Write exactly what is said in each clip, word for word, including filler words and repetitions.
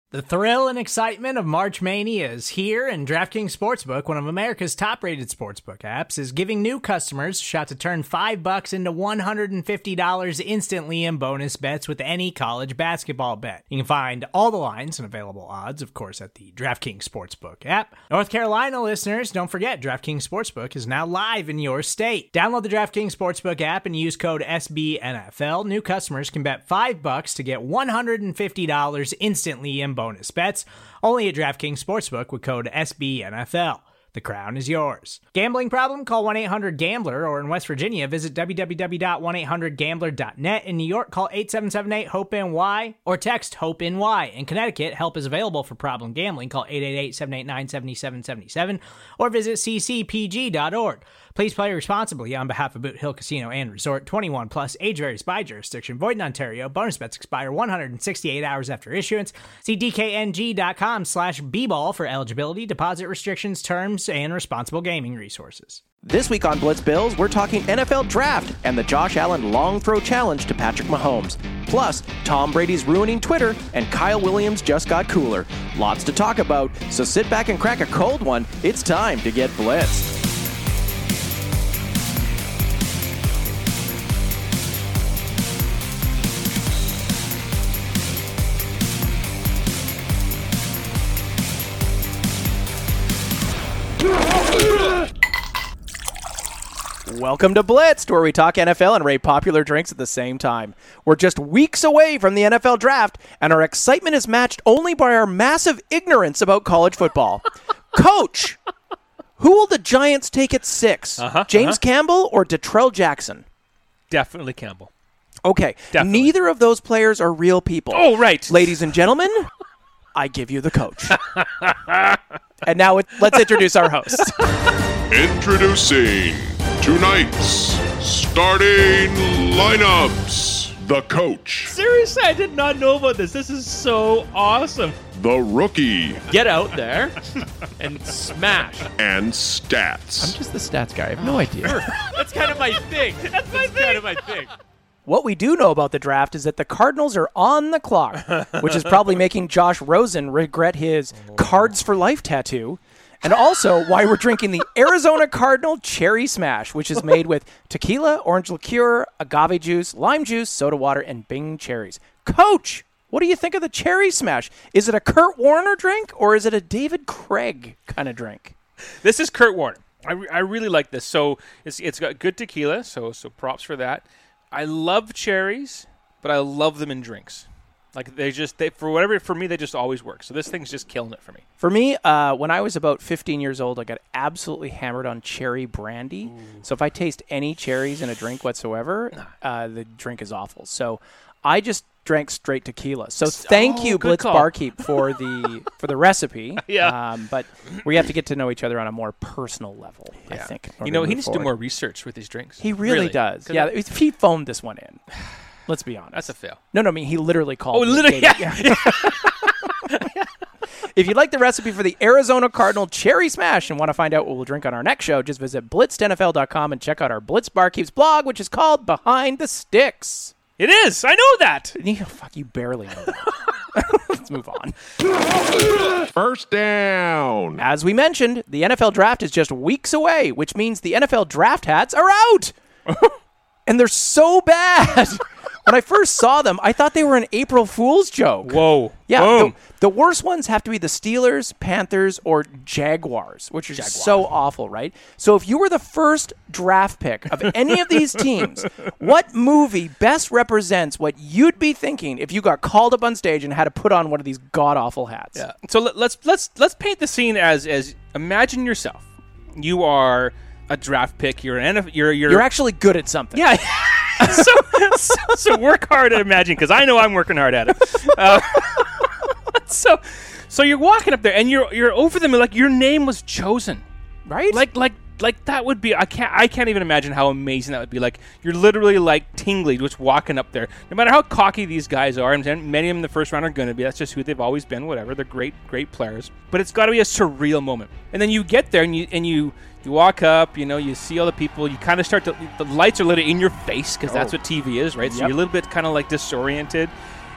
The thrill and excitement of March Mania is here, and DraftKings Sportsbook, one of America's top-rated sportsbook apps, is giving new customers a shot to turn five bucks into one hundred fifty dollars instantly in bonus bets with any college basketball bet. You can find all the lines and available odds, of course, at the DraftKings Sportsbook app. North Carolina listeners, don't forget, DraftKings Sportsbook is now live in your state. Download the DraftKings Sportsbook app and use code S B N F L. New customers can bet five bucks to get one hundred fifty dollars instantly in bonus bets, only at DraftKings Sportsbook with code S B N F L. The crown is yours. Gambling problem? Call one eight hundred gambler, or in West Virginia, visit w w w dot one eight hundred gambler dot net. In New York, call eight seven seven eight hope N Y or text HOPE-NY. In Connecticut, help is available for problem gambling. Call eight eight eight, seven eight nine, seven seven seven seven or visit c c p g dot org. Please play responsibly on behalf of Boot Hill Casino and Resort. twenty-one plus, age varies by jurisdiction. Void in Ontario. Bonus bets expire one hundred sixty-eight hours after issuance. See d k n g dot com slash b ball for eligibility, deposit restrictions, terms, and responsible gaming resources. This week on Blitz Bills, we're talking N F L Draft and the Josh Allen Long Throw Challenge to Patrick Mahomes. Plus, Tom Brady's ruining Twitter, and Kyle Williams just got cooler. Lots to talk about, so sit back and crack a cold one. It's time to get blitzed. Welcome to Blitzed, where we talk N F L and rate popular drinks at the same time. We're just weeks away from the N F L Draft, and our excitement is matched only by our massive ignorance about college football. Coach, who will the Giants take at six? Uh-huh, James uh-huh. Campbell or Detrell Jackson? Definitely Campbell. Okay, Definitely. Neither of those players are real people. Oh, right. Ladies and gentlemen, I give you the coach. And now it, let's introduce our host. Introducing tonight's starting lineups. The coach, Seriously, I did not know about this. This is so awesome. the rookie, Get out there and smash. and stats. I'm just the stats guy. I have no idea. That's kind of my thing. That's my thing. kind of my thing. What we do know about the draft is that the Cardinals are on the clock, which is probably making Josh Rosen regret his Cards for Life tattoo, and also why we're drinking the Arizona Cardinal Cherry Smash, which is made with tequila, orange liqueur, agave juice, lime juice, soda water, and Bing cherries. Coach, what do you think of the Cherry Smash? Is it a Kurt Warner drink, or is it a David Craig kind of drink? This is Kurt Warner. I, re- I really like this. So it's it's got good tequila, so so props for that. I love cherries, but I love them in drinks. Like they just they for whatever for me they just always work. So this thing's just killing it for me. For me, uh, when I was about fifteen years old, I got absolutely hammered on cherry brandy. Ooh. So if I taste any cherries in a drink whatsoever, uh, the drink is awful. So I just drank straight tequila. So thank oh, you, Blitz call. Barkeep, for the for the recipe. Yeah. Um, but we have to get to know each other on a more personal level, yeah. I think. in order You know, to he move needs forward. to do more research with these drinks. He really, does. Yeah, if he phoned this one in. Let's be honest. That's a fail. No, no, I mean, he literally called. Oh, me literally, dating- yeah. If you'd like the recipe for the Arizona Cardinal Cherry Smash and want to find out what we'll drink on our next show, just visit blitzed N F L dot com and check out our Blitz Barkeeps blog, which is called Behind the Sticks. It is. I know that. You, fuck, you barely know that. Let's move on. First down. As we mentioned, the N F L Draft is just weeks away, which means the N F L Draft hats are out. And they're so bad. When I first saw them, I thought they were an April Fool's joke. Whoa. Yeah, Boom. the, the worst ones have to be the Steelers, Panthers, or Jaguars, which are Jaguars. so awful, right? So if you were the first draft pick of any of these teams, what movie best represents what you'd be thinking if you got called up on stage and had to put on one of these god-awful hats? Yeah. So let, let's let's let's paint the scene as as imagine yourself. You are a draft pick. You're an N F L. You're you're, You're actually good at something. yeah. so, so so work hard at imagining, because I know I'm working hard at it. Uh, so so you're walking up there and you're you're over them like your name was chosen, Right? like like like that would be I can't I can't even imagine how amazing that would be. Like you're literally like tingly just walking up there. No matter how cocky these guys are, and many of them in the first round are going to be. That's just who they've always been. Whatever, they're great great players. But it's got to be a surreal moment. And then you get there and you and you. You walk up, you know, you see all the people, you kind of start to, the lights are lit in your face because that's Oh. what T V is, right? So Yep. you're a little bit kind of like disoriented.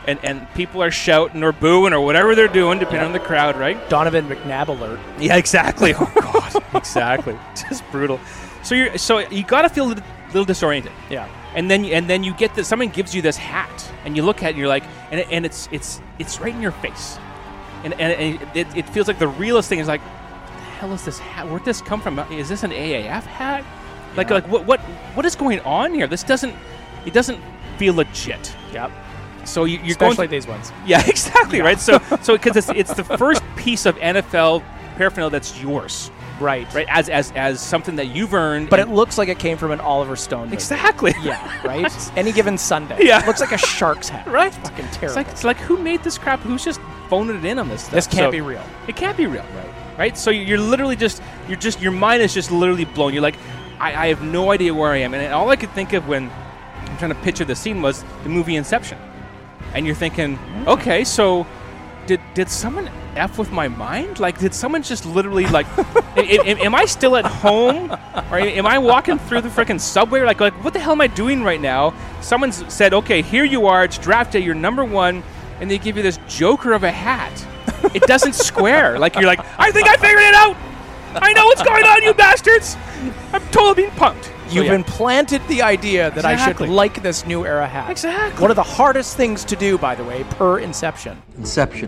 and, and people are shouting or booing or whatever they're doing, depending on the crowd, right? Donovan McNabb alert. Yeah, exactly. Oh God, exactly. Just brutal. So you're so you got to feel a little, little disoriented. Yeah. And then and then you get this. Someone gives you this hat, and you look at it, and you're like, and it, and it's it's it's right in your face, and and, and it, it feels like the realest thing is like, what the hell is this hat? Where'd this come from? Is this an A A F hat? Like Yeah. like what what what is going on here? This doesn't it doesn't feel legit. Yep. So you, you're Especially going these ones. yeah, exactly right. So so because it's it's the first piece of N F L paraphernalia that's yours, Right. right? As as as something that you've earned. But it and- looks like it came from an Oliver Stone movie. exactly. Yeah, right? Any given Sunday. Yeah. It looks like a shark's hat. Right. It's fucking It's terrible. like it's like who made this crap? Who's just phoning it in on this stuff? this can't So- be real. It can't be real, right? Right. So you're literally just you're just your mind is just literally blown. You're like, I, I have no idea where I am, and all I could think of when I'm trying to picture the scene was the movie Inception, and you're thinking, okay, so did did someone F with my mind? Like, did someone just literally like, I, I, am I still at home, or am I walking through the freaking subway? Like, like what the hell am I doing right now? Someone's said, okay, here you are. It's draft day. You're number one, and they give you this joker of a hat. It doesn't square. Like you're like, I think I figured it out. I know what's going on, you bastards. I'm totally being punked. So, You've yeah. implanted the idea that Exactly. I should like this new era hat. Exactly. One of the hardest things to do, by the way, per Inception. Inception.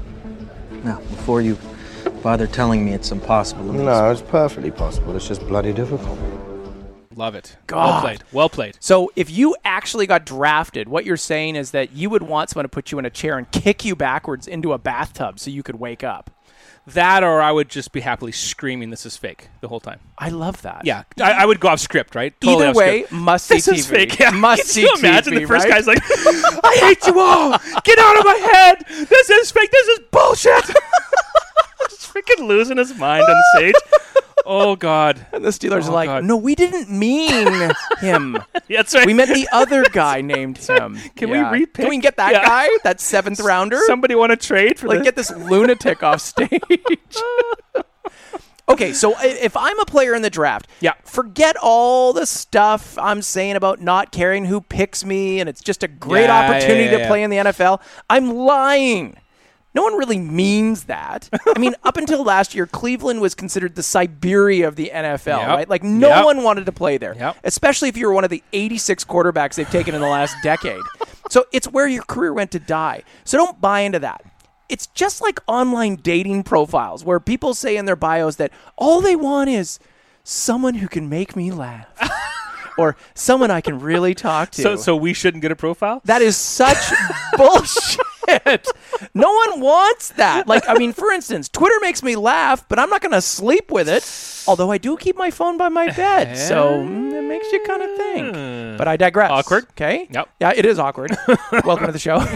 Now, before you bother telling me it's impossible. let me No, it's perfectly possible. It's just bloody difficult. Love it. God. Well played. Well played. So if you actually got drafted, what you're saying is that you would want someone to put you in a chair and kick you backwards into a bathtub so you could wake up. That, or I would just be happily screaming, "This is fake" the whole time. I love that. Yeah, I, I would go off script, right? Totally Either off way, script. must see This T V. is fake. Yeah. Must Can you see T V, imagine the first right? guy's like, "I hate you all. Get out of my head. This is fake. This is bullshit." Just freaking losing his mind on stage. Oh God. And the Steelers Oh, are like, God. no, we didn't mean him. Yeah, that's right. We meant the other guy named him. Can we Yeah. repick? Can we get that Yeah. guy, that seventh rounder? Somebody want to trade for like this? get this lunatic off stage. Okay, so i- if I'm a player in the draft, Yeah. forget all the stuff I'm saying about not caring who picks me and it's just a great Yeah, opportunity yeah, yeah, to play in the N F L. I'm lying. No one really means that. I mean, up until last year, Cleveland was considered the Siberia of the N F L, Yep. right? Like, no Yep. one wanted to play there, Yep. especially if you were one of the eighty-six quarterbacks they've taken in the last decade. So it's where your career went to die. So don't buy into that. It's just like online dating profiles where people say in their bios that all they want is someone who can make me laugh or someone I can really talk to. So, so we shouldn't get a profile? That is such bullshit. No one wants that. Like, I mean, for instance, Twitter makes me laugh, but I'm not going to sleep with it. Although I do keep my phone by my bed, so mm, it makes you kind of think. But I digress. Awkward. Okay. Yep. Yeah, it is awkward. Welcome to the show.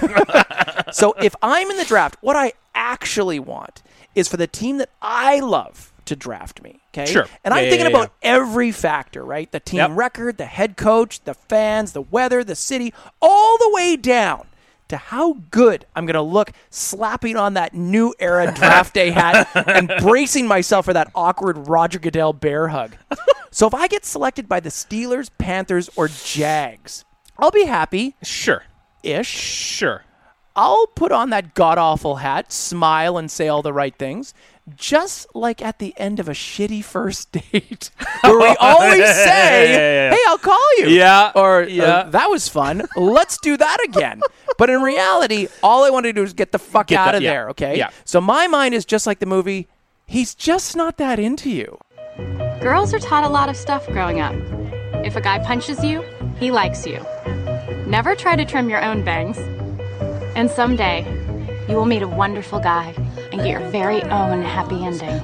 So if I'm in the draft, what I actually want is for the team that I love to draft me. Okay. Sure. And I'm Yeah, thinking yeah, yeah. about every factor, right? The team Yep. record, the head coach, the fans, the weather, the city, all the way down to how good I'm going to look slapping on that new era draft day hat and bracing myself for that awkward Roger Goodell bear hug. So if I get selected by the Steelers, Panthers, or Jags, I'll be happy-ish. Sure. Sure. I'll put on that god-awful hat, smile, and say all the right things, just like at the end of a shitty first date, where we always say, Yeah, yeah, yeah. hey, I'll call you. Yeah, Or, yeah. uh, that was fun. Let's do that again. But in reality, all I want to do is get the fuck Get out the- of yeah, there, okay? yeah. So my mind is just like the movie, he's just not that into you. Girls are taught a lot of stuff growing up. If a guy punches you, he likes you. Never try to trim your own bangs. And someday, you will meet a wonderful guy and get your very own happy ending.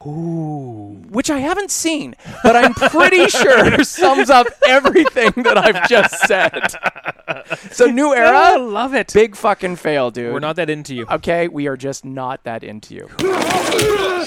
Which I haven't seen, but I'm pretty sure sums up everything that I've just said. So new I era, love it. big fucking fail, dude. We're not that into you. Okay, we are just not that into you.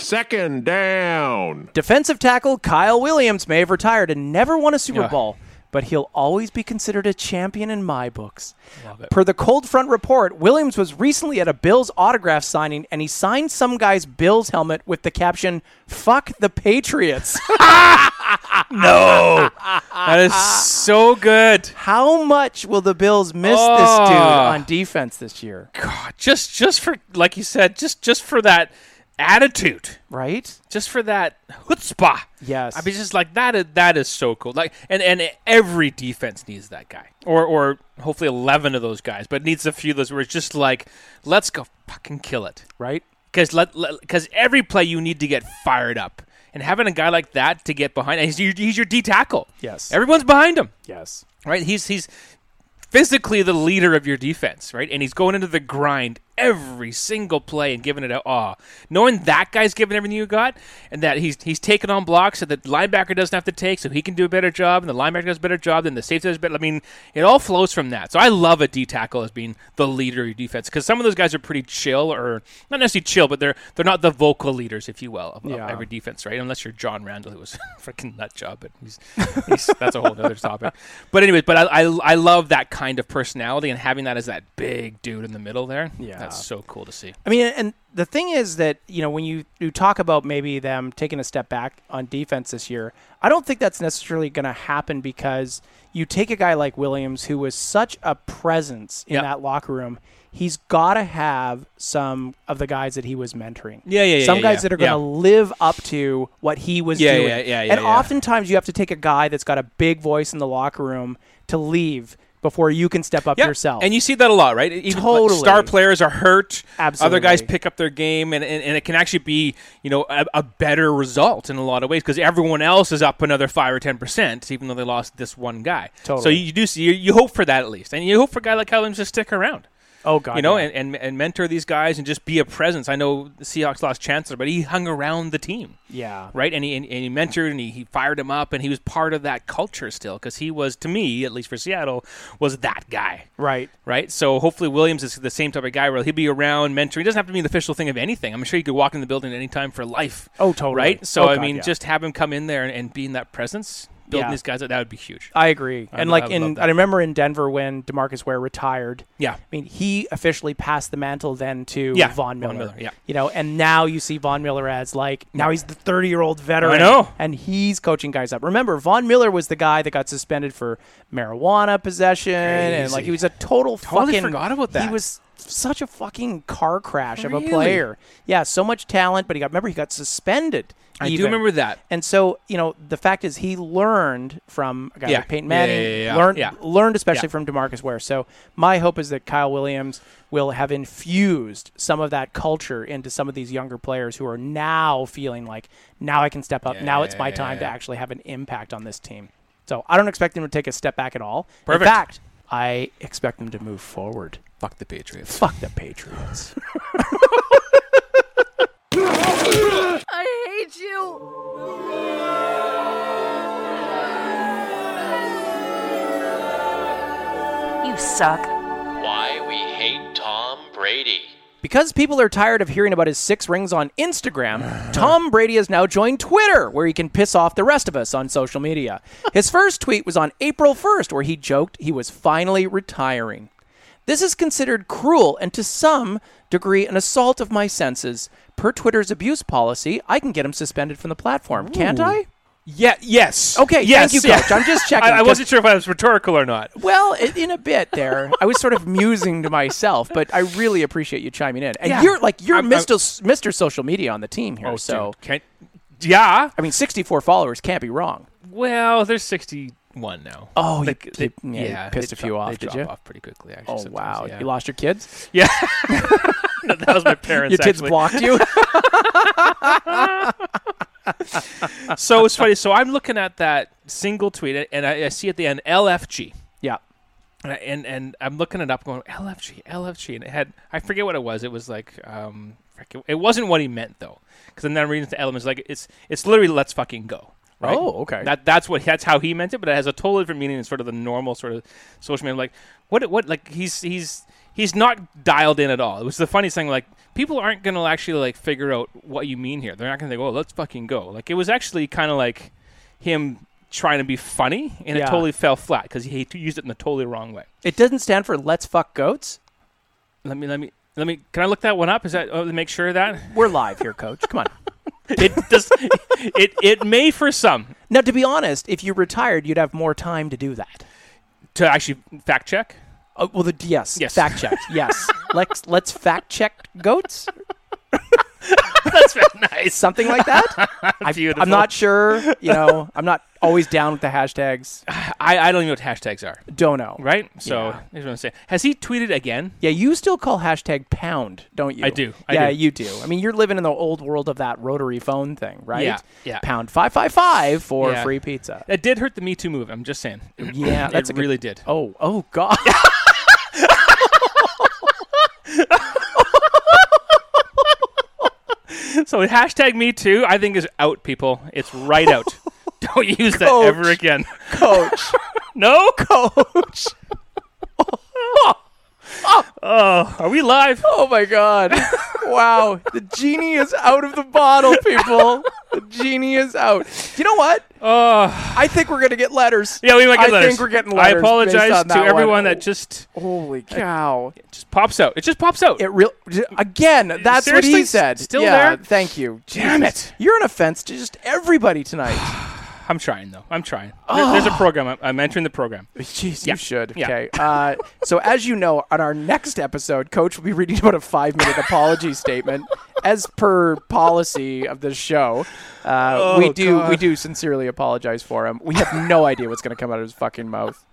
Second down. Defensive tackle Kyle Williams may have retired and never won a Super Yeah. Bowl, but he'll always be considered a champion in my books. Love it. Per the Cold Front report, Williams was recently at a Bills autograph signing, and he signed some guy's Bills helmet with the caption, "Fuck the Patriots." No. That is so good. How much will the Bills miss Oh. this dude on defense this year? God, just just for, like you said, just just for that attitude. Right? Just for that chutzpah. Yes. I mean, just like that is, that is so cool. Like, and, and every defense needs that guy. Or or hopefully eleven of those guys, but needs a few of those where it's just like, let's go fucking kill it. Right? Because let, because every play you need to get fired up. And having a guy like that to get behind, he's your, he's your D tackle. Yes. Everyone's behind him. Yes. Right? He's he's physically the leader of your defense, right? And he's going into the grind every single play and giving it a awe. Knowing that guy's giving everything you got, and that he's he's taking on blocks that the linebacker doesn't have to take, so he can do a better job, and the linebacker does a better job, then the safety does better. I mean, it all flows from that. So I love a D tackle as being the leader of your defense, because some of those guys are pretty chill, or not necessarily chill, but they're they're not the vocal leaders, if you will, of, Yeah. of every defense, right? Unless you're John Randall, who was a freaking nut job, but he's, he's that's a whole other topic. But anyways, but I, I I love that kind of personality, and having that as that big dude in the middle there. Yeah. That's so cool to see. I mean, and the thing is that, you know, when you, you talk about maybe them taking a step back on defense this year, I don't think that's necessarily going to happen, because you take a guy like Williams, who was such a presence in Yep. that locker room. He's got to have some of the guys that he was mentoring. Yeah, yeah, yeah. Some yeah, guys yeah. that are going to yeah. live up to what he was Yeah, doing. yeah, yeah, yeah, and yeah. oftentimes you have to take a guy that's got a big voice in the locker room to leave before you can step up Yeah, yourself. and you see that a lot, right? Even like, Totally. star players are hurt. Absolutely. Other guys pick up their game, and, and, and it can actually be, you know, a, a better result in a lot of ways, because everyone else is up another five or ten percent, even though they lost this one guy. Totally. So you do see, you, you hope for that at least, and you hope for a guy like Williams to stick around. Oh, God. You know, yeah. and, and and mentor these guys and just be a presence. I know the Seahawks lost Chancellor, but he hung around the team. Yeah. Right? And he, and, and he mentored, and he, he fired him up, and he was part of that culture still, because he was, to me, at least for Seattle, was that guy. Right. Right? So hopefully Williams is the same type of guy where he'll be around mentoring. He doesn't have to be an official thing of anything. I'm sure you could walk in the building at any time for life. Oh, totally. Right? So, Oh, I God, mean, yeah. just have him come in there and, and be in that presence, building Yeah. these guys up, that would be huge. I agree. I- and like I in, love that. I remember in Denver when DeMarcus Ware retired. Yeah. I mean, he officially passed the mantle then to Yeah, Von Miller. Von Miller, yeah. You know, and now you see Von Miller as like, now he's the thirty-year-old veteran. I know. And he's coaching guys up. Remember, Von Miller was the guy that got suspended for marijuana possession. And like, Crazy. he was a total Totally fucking. forgot about that. He was such a fucking car crash of Really? a player. Yeah, so much talent, but he got, remember, he got suspended. I do even. remember that. And so, you know, the fact is he learned from a guy Yeah. like Peyton Yeah, yeah, Manning, yeah, yeah. learned Yeah. learned especially Yeah. from DeMarcus Ware. So my hope is that Kyle Williams will have infused some of that culture into some of these younger players who are now feeling like, now I can step up. Yeah, now it's my yeah, time to yeah. actually have an impact on this team. So I don't expect him to take a step back at all. Perfect. In fact, I expect him to move forward. Fuck the Patriots. Fuck the Patriots. I hate you. You suck. Why we hate Tom Brady. Because people are tired of hearing about his six rings on Instagram, Tom Brady has now joined Twitter, where he can piss off the rest of us on social media. His first tweet was on April first, where he joked he was finally retiring. This is considered cruel and to some degree an assault of my senses. Per Twitter's abuse policy, I can get him suspended from the platform, can't I? Yeah. Yes. Okay, Yes, thank you, yeah. Coach. I'm just checking. I, I wasn't sure if I was rhetorical or not. Well, i- in a bit there, I was sort of musing to myself, but I really appreciate you chiming in. And Yeah. you're like you're I'm- I'm- Mister S- Mister Social Media on the team here, Oh, so dude, can't, yeah. I mean, sixty-four followers can't be wrong. Well, there's sixty-one now. Oh, you- Like, you- yeah, you pissed they a few drop- off, they did drop you? off pretty quickly, actually. Oh sometimes, wow, yeah. you lost your kids? Yeah. That was my parents. Your kids actually. blocked you? So it's funny. So I'm looking at that single tweet, and I, I see at the end L F G. Yeah. And, I, and and I'm looking it up, going L F G, L F G, and it had I forget what it was. It was like um, frick, it wasn't what he meant though, because then I'm reading the elements like it's it's literally let's fucking go. Right? Oh, okay. That that's what that's how he meant it, but it has a totally different meaning in sort of the normal sort of social media. I'm like what what like he's he's he's not dialed in at all. It was the funniest thing. Like people aren't gonna actually like figure out what you mean here. They're not gonna think, oh, let's fucking go. Like it was actually kind of like him trying to be funny, and Yeah. it totally fell flat because he used it in the totally wrong way. It doesn't stand for let's fuck goats. Let me, let me, let me. Can I look that one up? Is that oh, to make sure of that We're live here, Coach. Come on. it does? it it may for some Now, to be honest, if you retired, you'd have more time to do that. to actually fact check. Oh, well, the yes, Yes. fact check. Yes, let's let's fact check goats. That's very nice. Something like that. I, Beautiful. I'm not sure. You know, I'm not always down with the hashtags. I, I don't even know what hashtags are. Don't know. Right? So Yeah. here's what I'm saying. Has he tweeted again? Yeah, you still call hashtag pound, don't you? I do. I yeah, do. you do. I mean, you're living in the old world of that rotary phone thing, right? Yeah, yeah. Pound five five five for Yeah. free pizza. That did hurt the Me Too movement. I'm just saying. Yeah, that's it a good- really did. Oh, oh God. So hashtag Me Too, I think, is out, people. It's right out. Don't use that Coach. ever again. Coach. No? Coach. Oh, are we live? Oh my God. Wow. The genie is out of the bottle, people. The genie is out. You know what? Oh, I think we're going to get letters. yeah, we might get I letters. think we're getting I letters. apologize based on to that everyone one. that just Holy cow. it just pops out. It just pops out. It real again. That's what Seriously? he said. Still yeah, there? Thank you. Damn Jesus. it. You're an offense to just everybody tonight. I'm trying, though. I'm trying. There- There's a program. I'm, I'm entering the program. Jeez, Yeah. you should. Yeah. Okay. Uh, so as you know, on our next episode, Coach will be reading about a five-minute apology statement, as per policy of the show. Uh, Oh, we do God. we do sincerely apologize for him. We have no idea what's going to come out of his fucking mouth.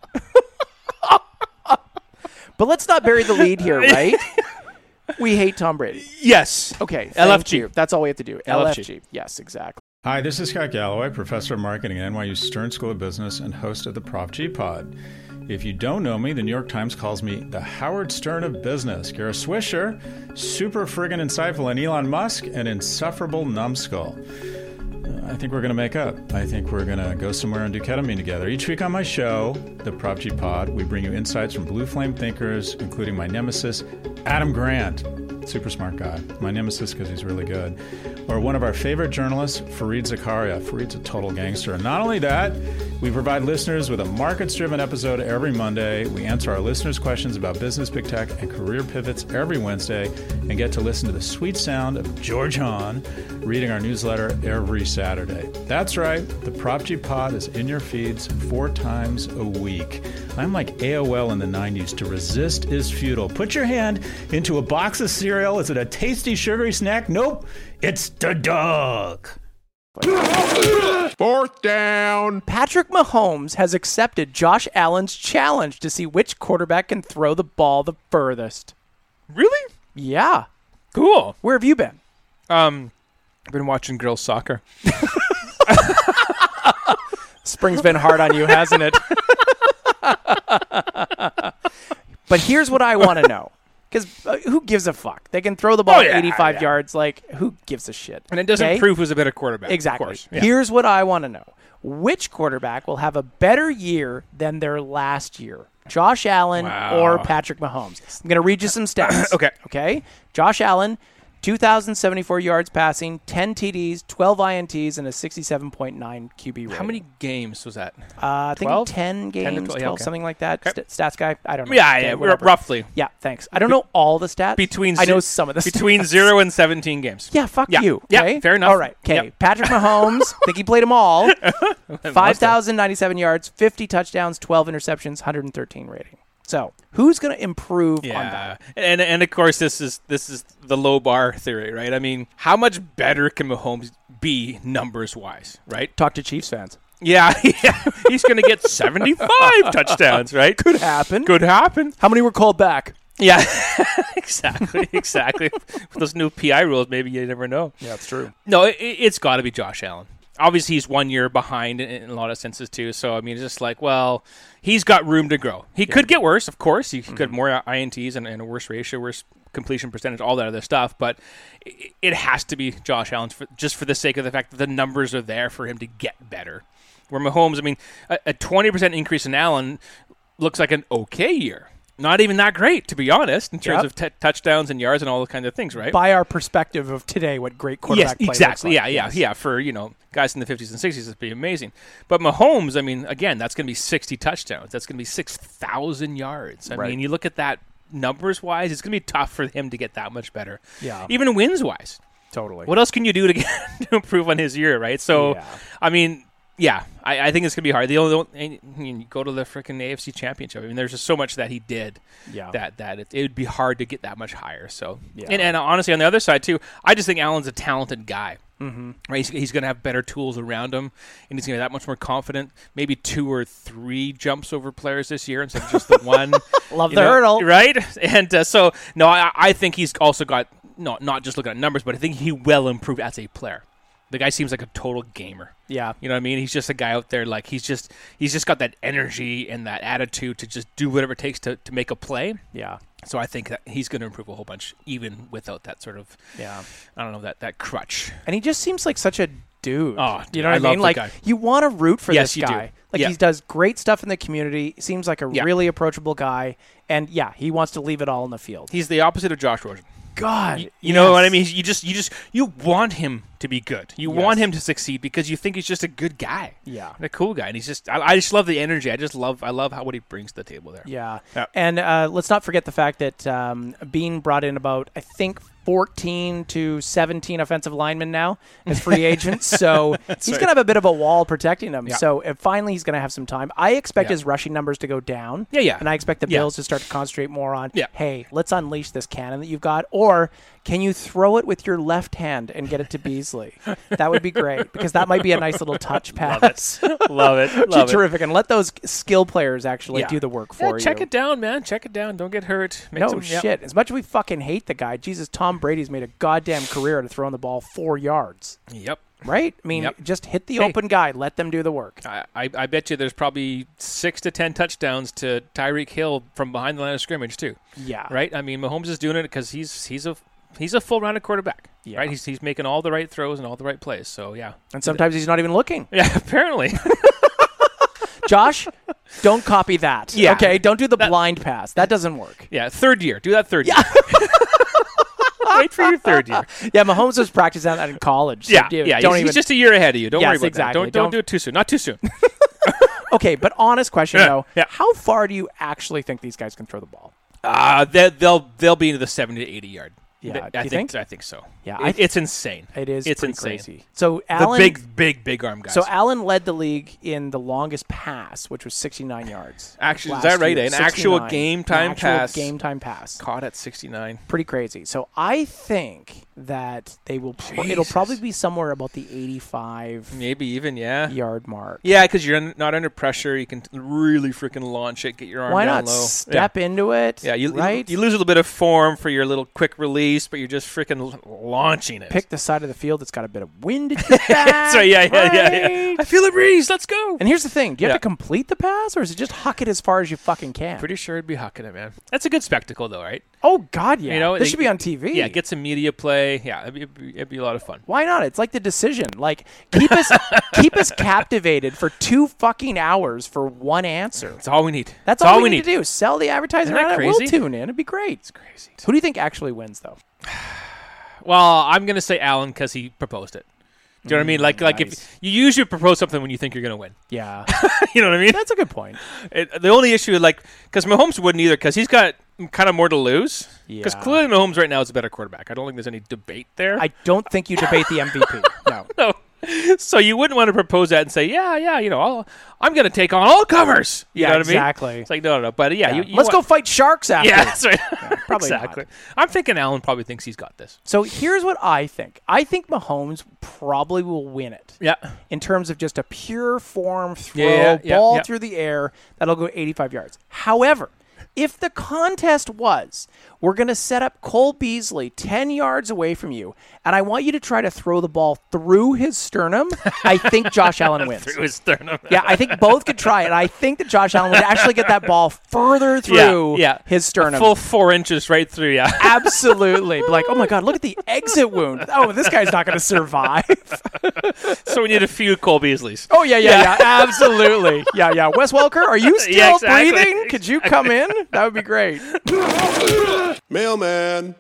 But let's not bury the lead here, right? We hate Tom Brady. Yes. Okay. L F thank G. you. That's all we have to do. L F G. L F G. Yes, exactly. Hi, this is Scott Galloway, professor of marketing at N Y U Stern School of Business and host of the Prof G Pod. If you don't know me, the New York Times calls me the Howard Stern of business. Kara Swisher, super friggin' insightful, and Elon Musk, an insufferable numbskull. Uh, I think we're going to make up. I think we're going to go somewhere and do ketamine together. Each week on my show, the Prof G Pod, we bring you insights from blue flame thinkers, including my nemesis, Adam Grant. Super smart guy. My nemesis because he's really good. Or one of our favorite journalists, Fareed Zakaria. Fareed's a total gangster. And not only that, we provide listeners with a markets-driven episode every Monday. We answer our listeners' questions about business, big tech, and career pivots every Wednesday, and get to listen to the sweet sound of George Hahn reading our newsletter every Saturday. That's right. The Prop G Pod is in your feeds four times a week. I'm like A O L in the nineties. To resist is futile. Put your hand into a box of cereal. Is it a tasty, sugary snack? Nope. It's the dog. Fourth down. Patrick Mahomes has accepted Josh Allen's challenge to see which quarterback can throw the ball the furthest. Really? Yeah. Cool. Where have you been? Um, I've been watching girls soccer. Spring's been hard on you, hasn't it? But here's what I want to know. Because uh, who gives a fuck? They can throw the ball Oh, yeah, eighty-five yeah. yards. Like, who gives a shit? And it doesn't Okay? prove who's a better quarterback. Exactly. Of course. Yeah. Here's what I want to know. Which quarterback will have a better year than their last year? Josh Allen Wow. or Patrick Mahomes? I'm going to read you some stats. Okay. Okay? Josh Allen, two thousand seventy-four yards passing, ten T Ds, twelve I N Ts, and a sixty-seven point nine Q B rating. How many games was that? Uh, I think twelve? ten games, ten to twelve, yeah, twelve, okay. something like that. Okay. St- stats guy? I don't know. Yeah, Okay, yeah, whatever. roughly. Yeah, thanks. I don't know all the stats. Between I know ze- some of the Between stats. zero and seventeen games. Yeah, fuck Yeah. you. Yeah, Okay? fair enough. All right. Okay. Yep. Patrick Mahomes, think he played them all. five thousand ninety-seven yards, fifty touchdowns, twelve interceptions, one hundred thirteen rating. So, who's going to improve on Yeah, that? and and of course this is this is the low bar theory, right? I mean, how much better can Mahomes be numbers wise, right? Talk to Chiefs fans. Yeah, yeah. He's going to get seventy-five touchdowns, right? Could happen. Could happen. How many were called back? Yeah, exactly, exactly. With those new P I rules, maybe you never know. Yeah, that's true. No, it, it's got to be Josh Allen. Obviously, he's one year behind in, in a lot of senses too. So I mean, it's just like, well, he's got room to grow. He yeah. could get worse, of course. He could have more I N Ts and, and a worse ratio, worse completion percentage, all that other stuff. But it, it has to be Josh Allen for, just for the sake of the fact that the numbers are there for him to get better. Where Mahomes, I mean, a, a twenty percent increase in Allen looks like an okay year. not even that great, to be honest, in terms Yep. of t- touchdowns and yards and all those kinds of things, right? By our perspective of today, what great quarterback yes, play exactly. looks Yeah, like. yeah, Yes. yeah. For, you know, guys in the fifties and sixties, it'd be amazing. But Mahomes, I mean, again, that's going to be sixty touchdowns. That's going to be six thousand yards. I Right. mean, you look at that numbers-wise, it's going to be tough for him to get that much better. Yeah. Even wins-wise. Totally. What else can you do to, get, to improve on his year, right? So, Yeah. I mean... Yeah, I, I think it's going to be hard. The only, and you go to the freaking A F C Championship. I mean, there's just so much that he did Yeah. that that it, it would be hard to get that much higher. So, Yeah. and, and honestly, on the other side too, I just think Allen's a talented guy. Mm-hmm. Right, he's, he's going to have better tools around him, and he's going to be that much more confident. Maybe two or three jumps over players this year instead of just the one. Love you the know, hurdle, right? And uh, so, no, I, I think he's also got no, not just looking at numbers, but I think he will improve as a player. The guy seems like a total gamer. Yeah. You know what I mean? He's just a guy out there, like, he's just he's just got that energy and that attitude to just do whatever it takes to, to make a play. Yeah. So I think that he's going to improve a whole bunch, even without that sort of, Yeah. I don't know, that, that crutch. And he just seems like such a dude. Oh, you know I what I love mean? the Like, guy. you want to root for Yes, this you do. guy. Like, Yeah. he does great stuff in the community. Seems like a Yeah. really approachable guy. And, yeah, he wants to leave it all in the field. He's the opposite of Josh Rosen. God. You, you know what I mean? You just, you just, you want him to be good. You Yes. want him to succeed because you think he's just a good guy. Yeah. And a cool guy. And he's just, I, I just love the energy. I just love, I love how what he brings to the table there. Yeah. Yeah. And uh, let's not forget the fact that um, Bean brought in about, I think, fourteen to seventeen offensive linemen now as free agents. So he's right. going to have a bit of a wall protecting him. Yeah. So uh, finally he's going to have some time. I expect Yeah. his rushing numbers to go down. Yeah, yeah. And I expect the Yeah. Bills to start to concentrate more on, Yeah. hey, let's unleash this cannon that you've got. Or can you throw it with your left hand and get it to Beasley? That would be great because that might be a nice little touch pass. Love it. Which Love is it. terrific. And let those skill players actually Yeah. do the work Yeah, for check you. it down, man. Check it down. Don't get hurt. Make No some, yeah. shit. As much as we fucking hate the guy, Jesus, Tom Brady's made a goddamn career out of throwing the ball four yards. Yep. Right? I mean, Yep. just hit the Hey. open guy. Let them do the work. I, I, I bet you there's probably six to ten touchdowns to Tyreek Hill from behind the line of scrimmage too. Yeah. Right. I mean, Mahomes is doing it because he's he's a he's a full-rounded quarterback. Yeah. Right. He's he's making all the right throws and all the right plays. So yeah. And sometimes he's not even looking. Yeah. Apparently. Josh, don't copy that. Yeah. Okay? Don't do the blind pass. That doesn't work. Yeah. Third year. Do that third year. Wait for your third year. Yeah, Mahomes was practicing that in college. So Yeah. dude, yeah. Don't he's, even, he's just a year ahead of you. Don't Yes, worry about exactly. that. Don't, Don't- don't do it too soon. Not too soon. okay, but honest question, Yeah, though. yeah. How far do you actually think these guys can throw the ball? Uh, they, they'll they'll be into the seventy to eighty yard. Yeah, Th- do I you think, think? I think so. Yeah, It- I th- it's insane. It is It's pretty insane. crazy. So Allen, the big, big, big arm guys. So Allen led the league in the longest pass, which was sixty-nine yards. Actually, is last that right? year. An actual sixty-nine. game time An actual pass. game time pass. Caught at sixty-nine. Pretty crazy. So I think that they will. Pro- it'll probably be somewhere about the eighty-five Maybe even, yeah. yard mark. Yeah, because you're un- not under pressure. You can really freaking launch it, get your arm Why down not low. step into it? Yeah, you, right. you, you lose a little bit of form for your little quick release, but you're just freaking l- launching it. Pick the side of the field that's got a bit of wind at your back. So yeah, yeah, yeah, yeah. right? I feel a breeze. Let's go. And here's the thing: do you have Yeah. to complete the pass, or is it just huck it as far as you fucking can? Pretty sure it'd be hucking it, man. That's a good spectacle, though, right? Oh God, yeah. You know, this they- should be on T V. Yeah, get some media play. Yeah, it'd be, it'd be, it'd be a lot of fun. Why not? It's like The Decision. Like keep us keep us captivated for two fucking hours for one answer. That's all we need. That's all, we need, to do. Sell the advertising Isn't that around it. We'll crazy? tune in. It'd be great. It's crazy. Who do you think actually wins, though? Well, I'm gonna say Allen because he proposed it. Do you know what I mean? Like, like nice. if you usually propose something when you think you're gonna win. Yeah, You know what I mean? that's a good point. It, the only issue, like, because Mahomes wouldn't either, because he's got kind of more to lose. Because Yeah. clearly Mahomes right now is a better quarterback. I don't think there's any debate there. I don't think you debate the M V P. No. no. So you wouldn't want to propose that and say, yeah, yeah, you know, I'll, I'm going to take on all covers. You Yeah, know what I mean? exactly. It's like, no, no, no. But yeah, Yeah. You, you Let's want- go fight sharks after. Yeah, that's right. probably not. exactly. I'm thinking Allen probably thinks he's got this. So here's what I think. I think Mahomes probably will win it. Yeah. In terms of just a pure form throw, Yeah, yeah, yeah, ball yeah. through the air, that'll go eighty-five yards. However, if the contest was, we're going to set up Cole Beasley ten yards away from you, and I want you to try to throw the ball through his sternum, I think Josh Allen wins. Through his sternum. Yeah, I think both could try it. I think that Josh Allen would actually get that ball further through yeah, yeah. his sternum. A full four inches right through, yeah. Absolutely. Be like, oh my God, look at the exit wound. Oh, this guy's not going to survive. So we need a few Cole Beasleys. Oh, yeah, yeah, yeah, absolutely. Yeah, yeah. Wes Welker, are you still Yeah, exactly. breathing? Could you come in? That would be great. Mailman.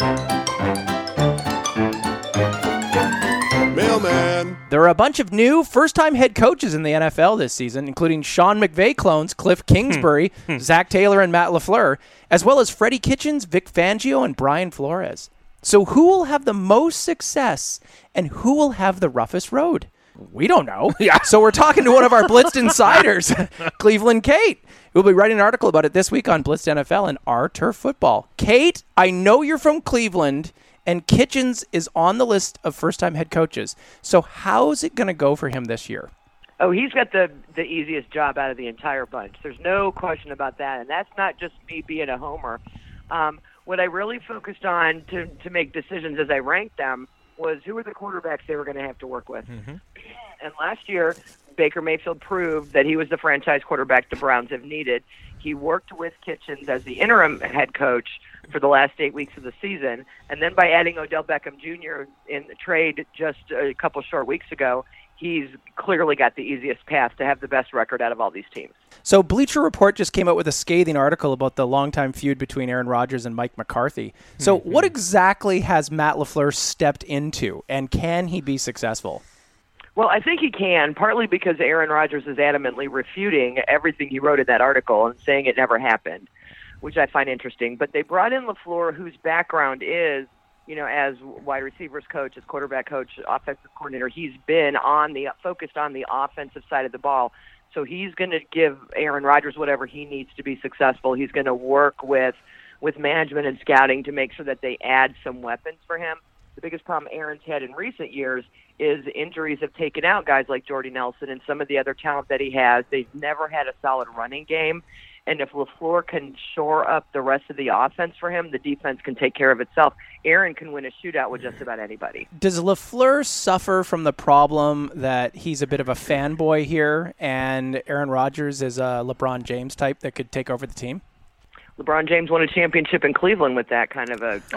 Mailman. There are a bunch of new first-time head coaches in the N F L this season, including Sean McVay clones Cliff Kingsbury, Zach Taylor, and Matt LaFleur, as well as Freddie Kitchens, Vic Fangio, and Brian Flores. So who will have the most success, and who will have the roughest road? We don't know. Yeah. So we're talking to one of our Blitzed insiders, Cleveland Kate, who will be writing an article about it this week on Blitzed N F L and Our Turf Football. Kate, I know you're from Cleveland, and Kitchens is on the list of first-time head coaches. So how's it going to go for him this year? Oh, he's got the, the easiest job out of the entire bunch. There's no question about that, and that's not just me being a homer. Um, what I really focused on to, to make decisions as I ranked them was who were the quarterbacks they were going to have to work with. Mm-hmm. And last year, Baker Mayfield proved that he was the franchise quarterback the Browns have needed. He worked with Kitchens as the interim head coach for the last eight weeks of the season. And then by adding Odell Beckham Junior in the trade just a couple short weeks ago, he's clearly got the easiest path to have the best record out of all these teams. So Bleacher Report just came out with a scathing article about the longtime feud between Aaron Rodgers and Mike McCarthy. So mm-hmm. what exactly has Matt LaFleur stepped into, and can he be successful? Well, I think he can, partly because Aaron Rodgers is adamantly refuting everything he wrote in that article and saying it never happened, which I find interesting. But they brought in LaFleur, whose background is, you know, as wide receivers coach, as quarterback coach, offensive coordinator. He's been on the focused on the offensive side of the ball. So he's going to give Aaron Rodgers whatever he needs to be successful. He's going to work with with management and scouting to make sure that they add some weapons for him. The biggest problem Aaron's had in recent years is injuries have taken out guys like Jordy Nelson and some of the other talent that he has. They've never had a solid running game. And if LaFleur can shore up the rest of the offense for him, the defense can take care of itself. Aaron can win a shootout with just about anybody. Does LaFleur suffer from the problem that he's a bit of a fanboy here, and Aaron Rodgers is a LeBron James type that could take over the team? LeBron James won a championship in Cleveland with that kind of a coach.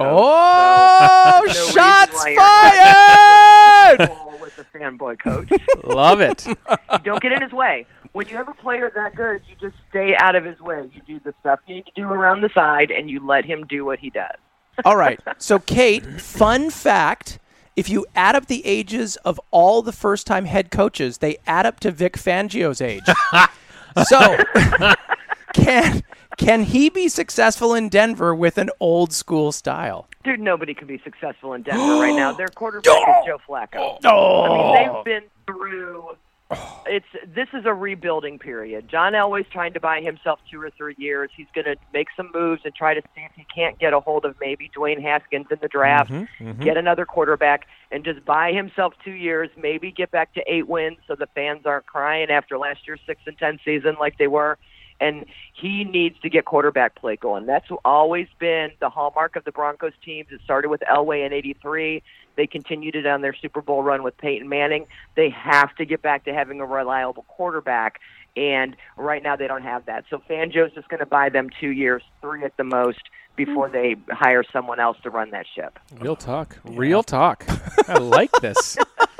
Oh, so no shots fired! With the fanboy coach. Love it. You don't get in his way. When you have a player that good, you just stay out of his way. You do the stuff you need to do around the side, and you let him do what he does. All right. So, Kate, fun fact, if you add up the ages of all the first-time head coaches, they add up to Vic Fangio's age. So, can can he be successful in Denver with an old-school style? Dude, nobody can be successful in Denver right now. Their quarterback is Joe Flacco. Oh. I mean, they've been through... It's this is a rebuilding period. John Elway's trying to buy himself two or three years. He's going to make some moves and try to see if he can't get a hold of maybe Dwayne Haskins in the draft, mm-hmm, mm-hmm. get another quarterback, and just buy himself two years, maybe get back to eight wins so the fans aren't crying after last year's six and ten season like they were. And he needs to get quarterback play going. That's always been the hallmark of the Broncos teams. It started with Elway in eighty-three. They continued it on their Super Bowl run with Peyton Manning. They have to get back to having a reliable quarterback, and right now they don't have that. So Fangio's just going to buy them two years, three at the most, before they hire someone else to run that ship. Real talk. Yeah. Real talk. I like this.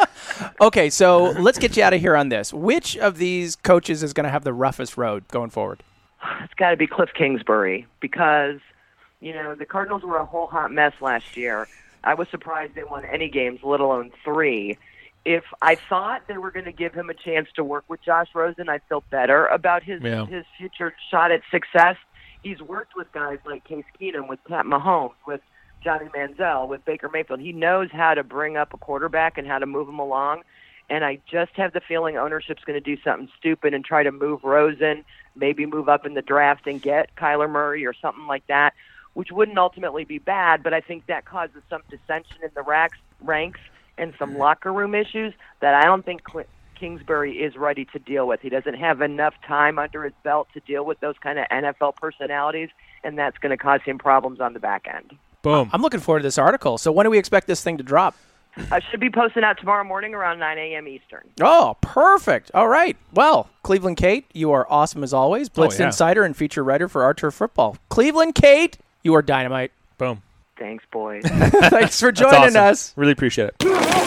Okay, so let's get you out of here on this. Which of these coaches is going to have the roughest road going forward? It's got to be Cliff Kingsbury because, you know, the Cardinals were a whole hot mess last year. I was surprised they won any games, let alone three. If I thought they were going to give him a chance to work with Josh Rosen, I felt better about his yeah. his future shot at success. He's worked with guys like Case Keenum, with Pat Mahomes, with Johnny Manziel, with Baker Mayfield. He knows how to bring up a quarterback and how to move him along. And I just have the feeling ownership's going to do something stupid and try to move Rosen, maybe move up in the draft and get Kyler Murray or something like that, which wouldn't ultimately be bad, but I think that causes some dissension in the racks, ranks and some locker room issues that I don't think Cl- Kingsbury is ready to deal with. He doesn't have enough time under his belt to deal with those kind of N F L personalities, and that's going to cause him problems on the back end. Boom. I'm looking forward to this article. So when do we expect this thing to drop? I should be posting out tomorrow morning around nine a.m. Eastern. Oh, perfect. All right. Well, Cleveland Kate, you are awesome as always. Blitz oh, yeah. Insider and feature writer for Our Turf Football. Cleveland Kate, you are dynamite. Boom. Thanks, boys. Thanks for joining awesome. us. Really appreciate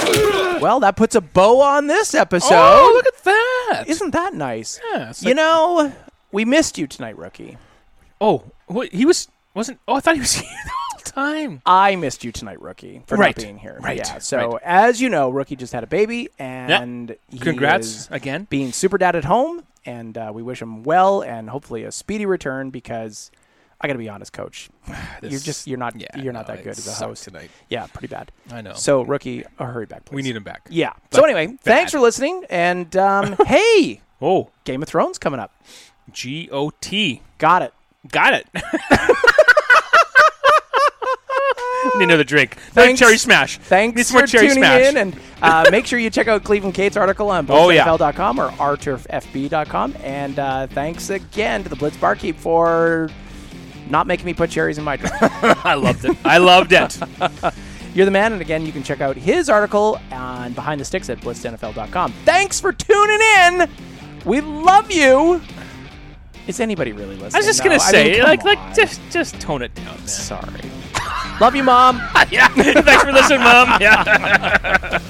it. Well, that puts a bow on this episode. Oh, look at that. Isn't that nice? Yeah. You like... know, we missed you tonight, rookie. Oh, What, he was wasn't. Oh, I thought he was here the whole time. I missed you tonight, Rookie, for right. not being here. Right. Yeah. So right. as you know, Rookie just had a baby, and yep. he congrats is again, being super dad at home, and uh, we wish him well and hopefully a speedy return because. I got to be honest, Coach. This, you're just you're not yeah, you're not no, that good as a host tonight. Yeah, pretty bad. I know. So, Rookie, uh, hurry back, please. We need him back. Yeah. But so anyway, bad. thanks for listening. And um, hey, oh, Game of Thrones coming up. G O T. Got it. Got it. Need another drink. Thanks, cherry smash. Thanks Need some more for cherry tuning smash. in, and uh, make sure you check out Cleveland Kate's article on oh, blitz N F L dot yeah. com or r turf f b dot com. And uh, thanks again to the Blitz Barkeep for not making me put cherries in my drink. I loved it. I loved it. You're the man, and again, you can check out his article on Behind the Sticks at blitz N F L dot com. Thanks for tuning in. We love you. Is anybody really listening? I was just no, gonna say, I mean, like, on. like, just, just tone it down, man. Sorry. Love you, Mom. Yeah. Thanks for listening, Mom. Yeah.